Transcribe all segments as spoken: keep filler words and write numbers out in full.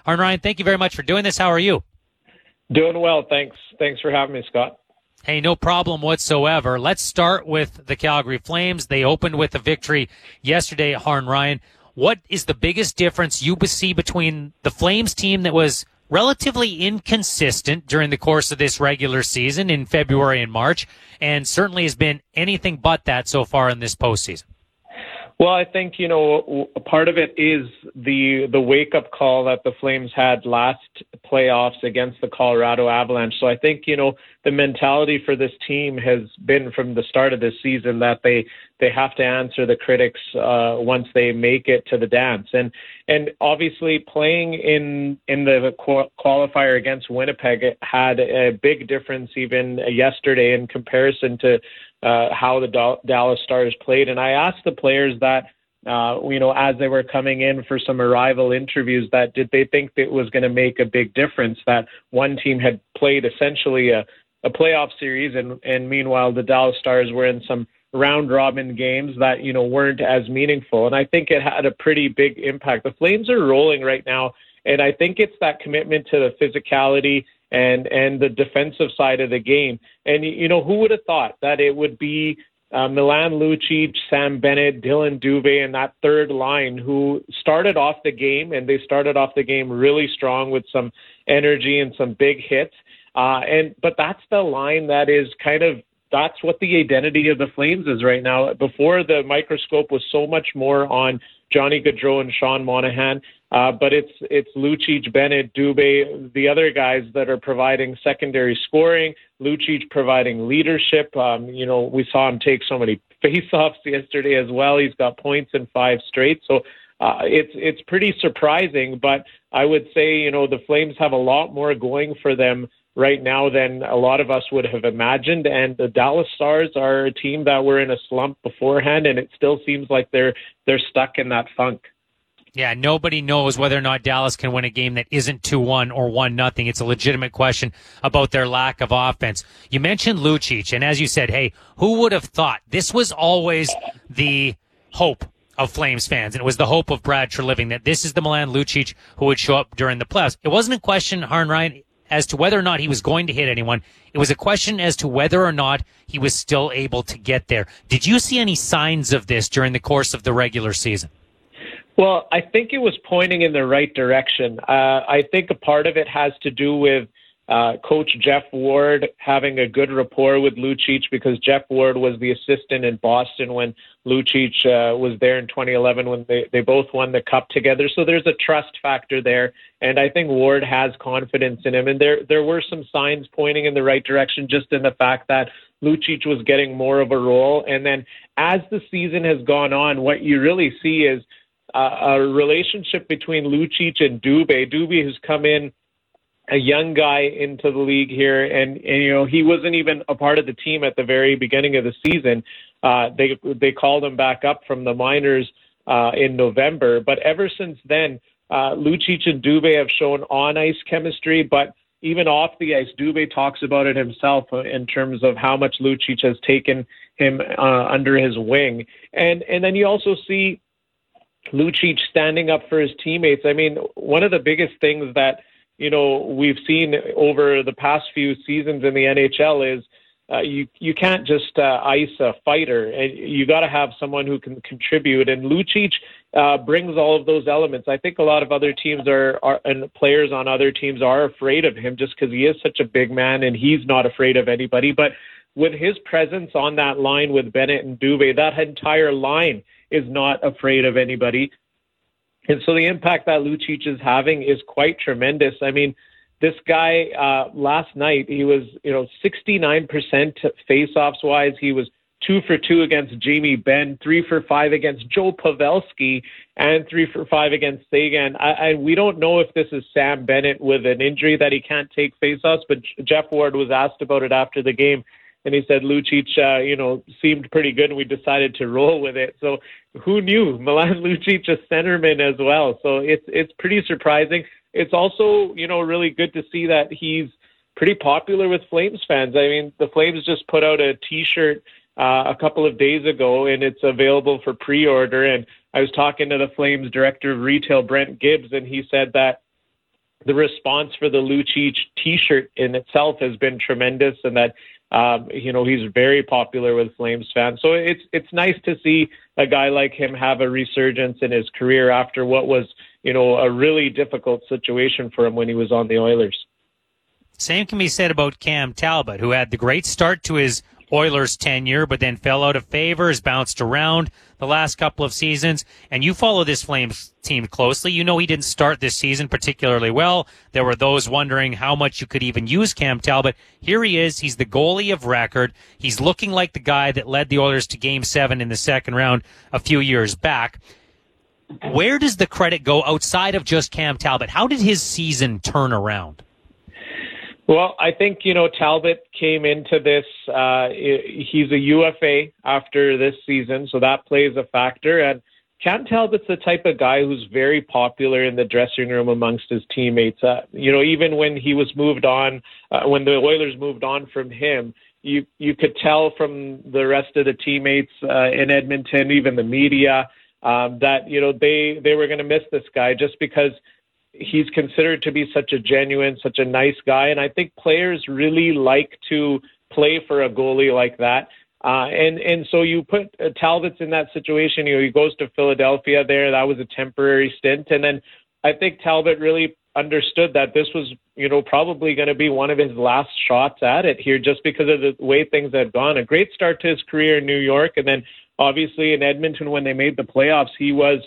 Harn Ryan, thank you very much for doing this. How are you? Doing well, thanks. Thanks for having me, Scott. Hey, no problem whatsoever. Let's start with the Calgary Flames. They opened with a victory yesterday, Harn Ryan. What is the biggest difference you see between the Flames team that was relatively inconsistent during the course of this regular season in February and March, and certainly has been anything but that so far in this postseason? Well, I think, you know, part of it is the the wake-up call that the Flames had last playoffs against the Colorado Avalanche. So I think, you know, the mentality for this team has been from the start of this season that they they have to answer the critics uh, once they make it to the dance. And and obviously playing in in the qualifier against Winnipeg had a big difference even yesterday in comparison to Uh, how the Dallas Stars played. And I asked the players that, uh, you know, as they were coming in for some arrival interviews, that did they think that it was going to make a big difference that one team had played essentially a, a playoff series, and, and meanwhile the Dallas Stars were in some round-robin games that, you know, weren't as meaningful. And I think it had a pretty big impact. The Flames are rolling right now, and I think it's that commitment to the physicality and and the defensive side of the game. And, you know, who would have thought that it would be uh, Milan Lucic, Sam Bennett, Dylan Dubé, and that third line who started off the game, and they started off the game really strong with some energy and some big hits. Uh, and but that's the line that is kind of, that's what the identity of the Flames is right now. Before, the microscope was so much more on Johnny Gaudreau and Sean Monahan. Uh, but it's it's Lucic, Bennett, Dubé, the other guys that are providing secondary scoring. Lucic providing leadership. Um, you know, we saw him take so many face-offs yesterday as well. He's got points in five straight. So uh, it's it's pretty surprising. But I would say, you know, the Flames have a lot more going for them right now than a lot of us would have imagined. And the Dallas Stars are a team that were in a slump beforehand, and it still seems like they're they're stuck in that funk. Yeah, nobody knows whether or not Dallas can win a game that isn't two one or one nothing. It's a legitimate question about their lack of offense. You mentioned Lucic, and as you said, hey, who would have thought? This was always the hope of Flames fans, and it was the hope of Brad Treliving that this is the Milan Lucic who would show up during the playoffs. It wasn't a question, Harn Ryan, as to whether or not he was going to hit anyone. It was a question as to whether or not he was still able to get there. Did you see any signs of this during the course of the regular season? Well, I think it was pointing in the right direction. Uh, I think a part of it has to do with uh, Coach Jeff Ward having a good rapport with Lucic, because Jeff Ward was the assistant in Boston when Lucic uh, was there in twenty eleven when they, they both won the cup together. So there's a trust factor there, and I think Ward has confidence in him. And there there were some signs pointing in the right direction, just in the fact that Lucic was getting more of a role. And then as the season has gone on, what you really see is Uh, a relationship between Lucic and Dubé. Dubé has come in, a young guy into the league here, and, and you know he wasn't even a part of the team at the very beginning of the season. Uh, they they called him back up from the minors uh, in November, but ever since then, uh, Lucic and Dubé have shown on-ice chemistry, but even off the ice, Dubé talks about it himself in terms of how much Lucic has taken him uh, under his wing. And and then you also see Lucic standing up for his teammates. I mean, one of the biggest things that, you know, we've seen over the past few seasons in the N H L is uh, you you can't just uh, ice a fighter. You got to have someone who can contribute. And Lucic uh, brings all of those elements. I think a lot of other teams are, are and players on other teams are afraid of him just because he is such a big man and he's not afraid of anybody. But with his presence on that line with Bennett and Dubé, that entire line is not afraid of anybody. And so the impact that Lucic is having is quite tremendous. I mean, this guy uh, last night, he was, you know, sixty-nine percent face-offs wise. He was two for two against Jamie Benn, three for five against Joe Pavelski, and three for five against Sagan. I, I, we don't know if this is Sam Bennett with an injury that he can't take face-offs, but Jeff Ward was asked about it after the game. And he said Lucic, uh, you know, seemed pretty good, and we decided to roll with it. So who knew? Milan Lucic, a centerman as well. So it's it's pretty surprising. It's also, you know, really good to see that he's pretty popular with Flames fans. I mean, the Flames just put out a T-shirt uh, a couple of days ago, and it's available for pre-order. And I was talking to the Flames director of retail, Brent Gibbs, and he said that the response for the Lucic T-shirt in itself has been tremendous, and that um, you know he's very popular with Flames fans. So it's it's nice to see a guy like him have a resurgence in his career after what was you know a really difficult situation for him when he was on the Oilers. Same can be said about Cam Talbot, who had the great start to his Oilers tenure, but then fell out of favor, has bounced around the last couple of seasons. And you follow this Flames team closely. You know he didn't start this season particularly well. There were those wondering how much you could even use Cam Talbot. Here he is. He's the goalie of record. He's looking like the guy that led the Oilers to Game seven in the second round a few years back. Where does the credit go outside of just Cam Talbot? How did his season turn around? Well, I think, you know, Talbot came into this, uh, he's a U F A after this season, so that plays a factor. And Cam Talbot's the type of guy who's very popular in the dressing room amongst his teammates. Uh, you know, even when he was moved on, uh, when the Oilers moved on from him, you you could tell from the rest of the teammates uh, in Edmonton, even the media, um, that, you know, they, they were going to miss this guy just because he's considered to be such a genuine, such a nice guy. And I think players really like to play for a goalie like that. Uh, and, and so you put uh, Talbot's in that situation. You know, he goes to Philadelphia there. That was a temporary stint. And then I think Talbot really understood that this was, you know, probably going to be one of his last shots at it here just because of the way things had gone. A great start to his career in New York. And then obviously in Edmonton, when they made the playoffs, he was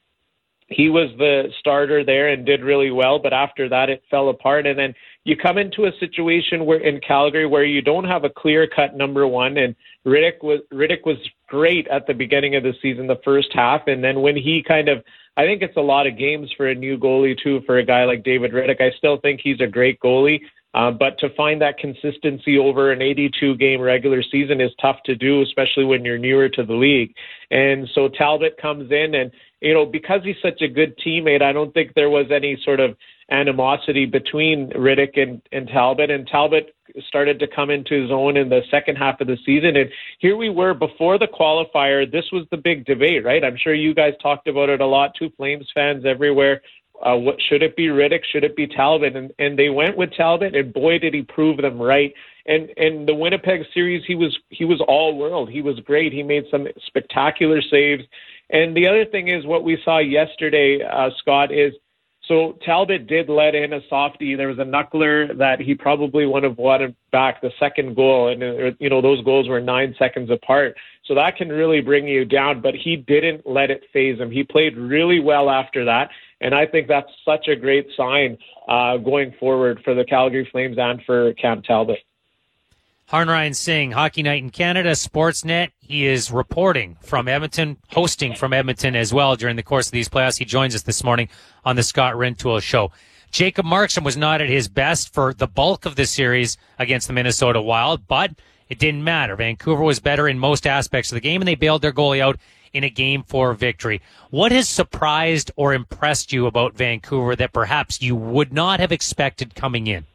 He was the starter there and did really well, but after that it fell apart. And then you come into a situation where in Calgary where you don't have a clear-cut number one, and Riddick was Riddick was great at the beginning of the season, the first half, and then when he kind of, I think it's a lot of games for a new goalie too, for a guy like David Riddick. I still think he's a great goalie, uh, but to find that consistency over an eighty-two game regular season is tough to do, especially when you're newer to the league. And so Talbot comes in and, you know, because he's such a good teammate, I don't think there was any sort of animosity between Riddick and, and Talbot. And Talbot started to come into his own in the second half of the season. And here we were before the qualifier. This was the big debate, right? I'm sure you guys talked about it a lot too, Flames fans everywhere. Uh, what should it be, Riddick? Should it be Talbot? And, and they went with Talbot, and boy, did he prove them right. And and the Winnipeg series, he was he was all world. He was great. He made some spectacular saves. And the other thing is what we saw yesterday, uh, Scott, is so Talbot did let in a softie. There was a knuckler that he probably would have wanted back, the second goal. And, uh, you know, those goals were nine seconds apart. So that can really bring you down. But he didn't let it phase him. He played really well after that. And I think that's such a great sign uh, going forward for the Calgary Flames and for Cam Talbot. Harnrayan Singh, Hockey Night in Canada, Sportsnet. He is reporting from Edmonton, hosting from Edmonton as well during the course of these playoffs. He joins us this morning on the Scott Rintoul Show. Jacob Markstrom was not at his best for the bulk of the series against the Minnesota Wild, but it didn't matter. Vancouver was better in most aspects of the game, and they bailed their goalie out in a game four victory. What has surprised or impressed you about Vancouver that perhaps you would not have expected coming in?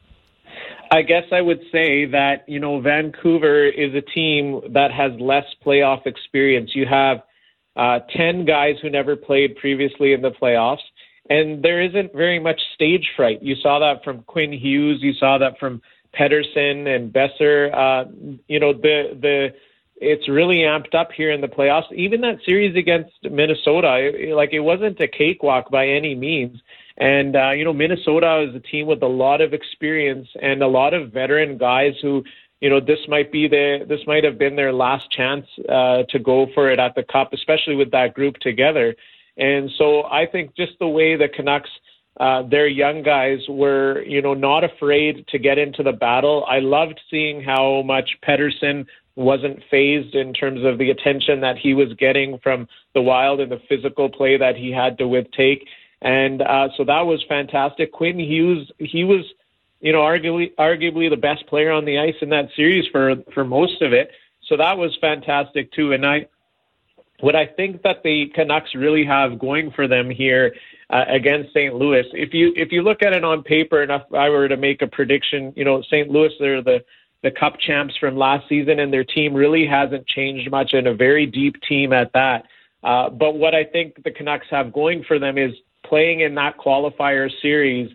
I guess I would say that, you know, Vancouver is a team that has less playoff experience. You have uh, ten guys who never played previously in the playoffs, and there isn't very much stage fright. You saw that from Quinn Hughes. You saw that from Pettersson and Besser. Uh, you know, the the it's really amped up here in the playoffs. Even that series against Minnesota, it, like it wasn't a cakewalk by any means. And, uh, you know, Minnesota is a team with a lot of experience and a lot of veteran guys who, you know, this might be the, this might have been their last chance uh, to go for it at the Cup, especially with that group together. And so I think just the way the Canucks, uh, their young guys were, you know, not afraid to get into the battle. I loved seeing how much Pettersson wasn't phased in terms of the attention that he was getting from the Wild and the physical play that he had to withtake. And uh, so that was fantastic. Quinn Hughes, he was, you know, arguably arguably the best player on the ice in that series for, for most of it. So that was fantastic too. And I, what I think that the Canucks really have going for them here uh, against Saint Louis, if you if you look at it on paper, and if I were to make a prediction, you know, Saint Louis, they're the the Cup champs from last season, and their team really hasn't changed much, and a very deep team at that. Uh, but what I think the Canucks have going for them is playing in that qualifier series,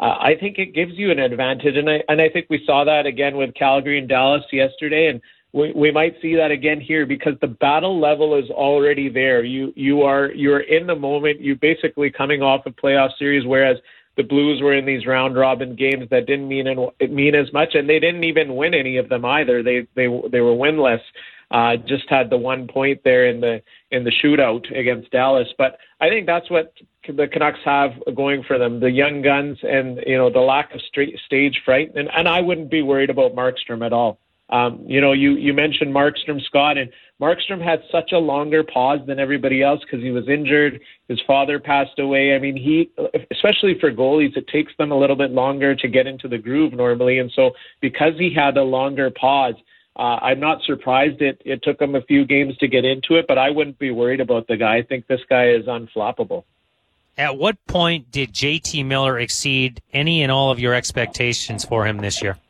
uh, I think it gives you an advantage. And I, and I think we saw that again with Calgary and Dallas yesterday. And we, we might see that again here because the battle level is already there. You, you are, you're in the moment. You're basically coming off a playoff series, whereas the Blues were in these round robin games that didn't mean mean as much, and they didn't even win any of them either. They they they were winless. Uh, just had the one point there in the in the shootout against Dallas. But I think that's what the Canucks have going for them: the young guns and you know the lack of straight stage fright. And and I wouldn't be worried about Markstrom at all. Um, you know, you, you mentioned Markstrom, Scott, and Markstrom had such a longer pause than everybody else because he was injured. His father passed away. I mean, he, especially for goalies, it takes them a little bit longer to get into the groove normally. And so because he had a longer pause, uh, I'm not surprised it, it took him a few games to get into it, but I wouldn't be worried about the guy. I think this guy is unflappable. At what point did J T Miller exceed any and all of your expectations for him this year?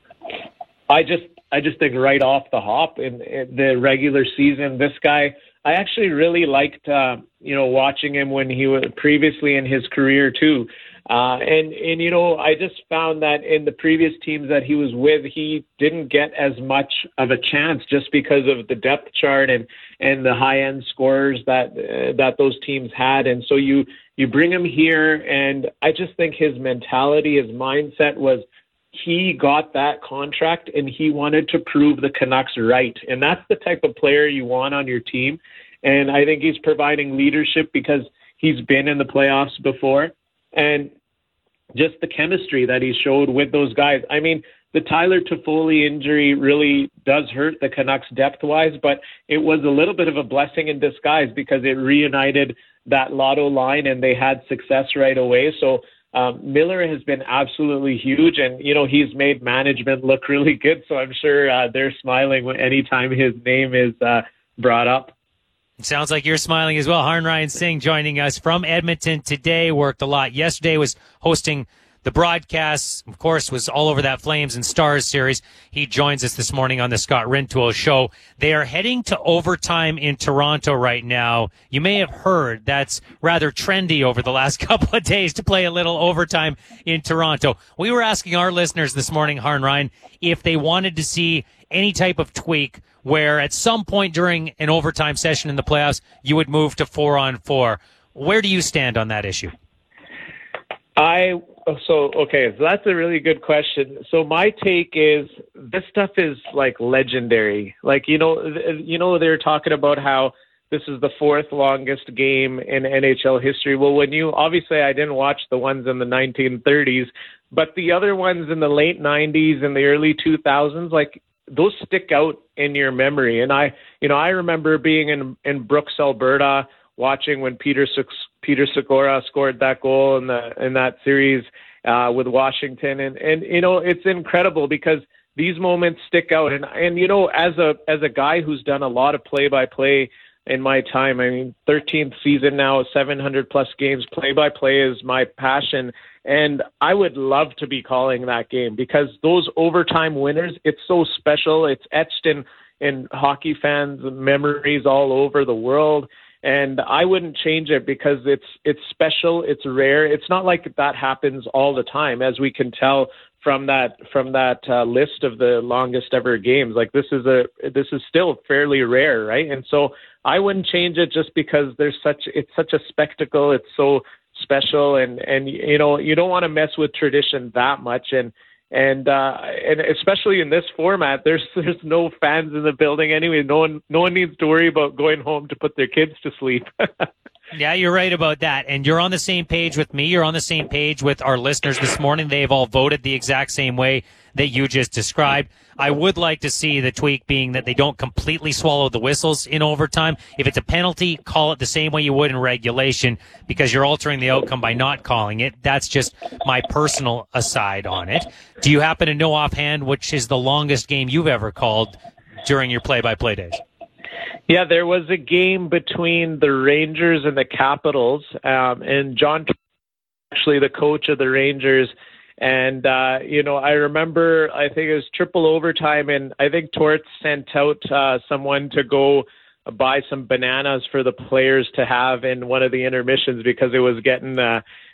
I just, I just think right off the hop in, in the regular season, this guy, I actually really liked, uh, you know, watching him when he was previously in his career too. Uh, and, and, you know, I just found that in the previous teams that he was with, he didn't get as much of a chance just because of the depth chart and, and the high end scorers that, uh, that those teams had. And so you, you bring him here, and I just think his mentality, his mindset was, he got that contract and he wanted to prove the Canucks right. And that's the type of player you want on your team. And I think he's providing leadership because he's been in the playoffs before. And just the chemistry that he showed with those guys. I mean, the Tyler Toffoli injury really does hurt the Canucks depth-wise, but it was a little bit of a blessing in disguise because it reunited that Lotto line and they had success right away. So Um, Miller has been absolutely huge, and, you know, he's made management look really good, so I'm sure uh, they're smiling anytime his name is uh, brought up. It sounds like you're smiling as well. Harn Ryan Singh joining us from Edmonton today. Worked a lot yesterday, was hosting the broadcasts, of course, was all over that Flames and Stars series. He joins us this morning on the Scott Rintoul Show. They are heading to overtime in Toronto right now. You may have heard that's rather trendy over the last couple of days to play a little overtime in Toronto. We were asking our listeners this morning, Harn Ryan, if they wanted to see any type of tweak where at some point during an overtime session in the playoffs, you would move to four on four. Where do you stand on that issue? I So, okay, so that's a really good question. So my take is this stuff is like legendary. Like, you know, you know, they're talking about how this is the fourth longest game in N H L history. Well, when you, obviously I didn't watch the ones in the nineteen thirties, but the other ones in the late nineties and the early two thousands, like those stick out in your memory. And I, you know, I remember being in, in Brooks, Alberta, watching when Peter Peter Sikora scored that goal in the in that series uh, with Washington, and and you know it's incredible because these moments stick out. And and you know as a as a guy who's done a lot of play by play in my time, I mean thirteenth season now, seven hundred plus games. Play by play is my passion, and I would love to be calling that game because those overtime winners, it's so special. It's etched in in hockey fans' memories all over the world. And I wouldn't change it because it's it's special, it's rare. It's not like that happens all the time, as we can tell from that from that uh, list of the longest ever games. Like this is a this is still fairly rare, right? And so I wouldn't change it just because there's such it's such a spectacle. It's so special, and and you know you don't want to mess with tradition that much. And And uh, and especially in this format, there's there's no fans in the building anyway. No one no one needs to worry about going home to put their kids to sleep. Yeah, you're right about that. And you're on the same page with me. You're on the same page with our listeners this morning. They've all voted the exact same way that you just described. I would like to see the tweak being that they don't completely swallow the whistles in overtime. If it's a penalty, call it the same way you would in regulation because you're altering the outcome by not calling it. That's just my personal aside on it. Do you happen to know offhand which is the longest game you've ever called during your play-by-play days? Yeah, there was a game between the Rangers and the Capitals, um, and John, actually the coach of the Rangers, and, uh, you know, I remember, I think it was triple overtime, and I think Torts sent out uh, someone to go buy some bananas for the players to have in one of the intermissions because it was getting uh,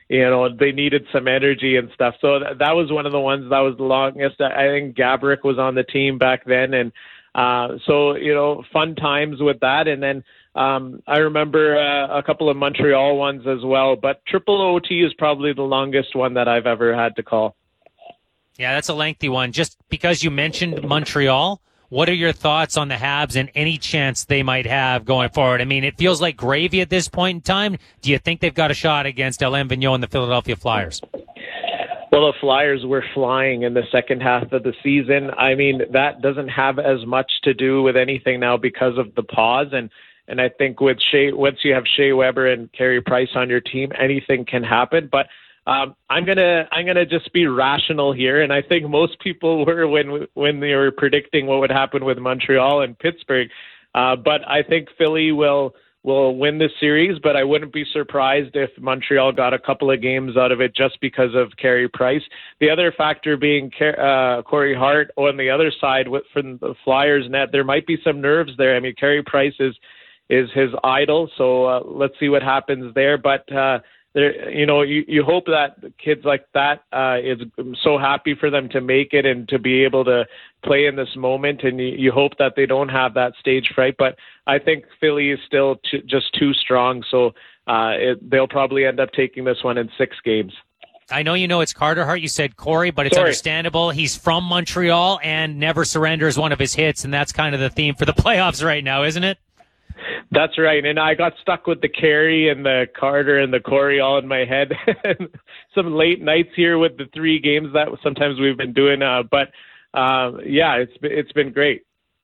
you know, they needed some energy and stuff. So th- that was one of the ones that was the longest. I think Gaborik was on the team back then. And uh, so, you know, fun times with that. And then um, I remember uh, a couple of Montreal ones as well. But triple O T is probably the longest one that I've ever had to call. Yeah, that's a lengthy one. Just because you mentioned Montreal, what are your thoughts on the Habs and any chance they might have going forward? I mean, it feels like gravy at this point in time. Do you think they've got a shot against Alain Vigneault and the Philadelphia Flyers? Well, the Flyers were flying in the second half of the season. I mean, that doesn't have as much to do with anything now because of the pause. And, and I think with Shea, once you have Shea Weber and Carey Price on your team, anything can happen. But Um, I'm gonna I'm gonna just be rational here, and I think most people were when when they were predicting what would happen with Montreal and Pittsburgh. Uh, but I think Philly will will win this series, but I wouldn't be surprised if Montreal got a couple of games out of it just because of Carey Price. The other factor being uh, Corey Hart on the other side with, from the Flyers net. There might be some nerves there. I mean, Carey Price is is his idol, so uh, let's see what happens there. But uh, There, you know, you, you hope that kids like that uh, is so happy for them to make it and to be able to play in this moment, and you, you hope that they don't have that stage fright. But I think Philly is still t- just too strong, so uh, it, they'll probably end up taking this one in six games. I know you know it's Carter Hart. You said Corey, but it's Sorry. understandable. He's from Montreal, and Never Surrender is one of his hits, and that's kind of the theme for the playoffs right now, isn't it? That's right. And I got stuck with the Carey and the Carter and the Corey all in my head. Some late nights here with the three games that sometimes we've been doing. Uh, but, uh, yeah, it's it's been great.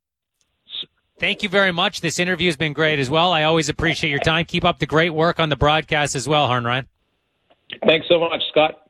Thank you very much. This interview has been great as well. I always appreciate your time. Keep up the great work on the broadcast as well, Harn Ryan. Thanks so much, Scott.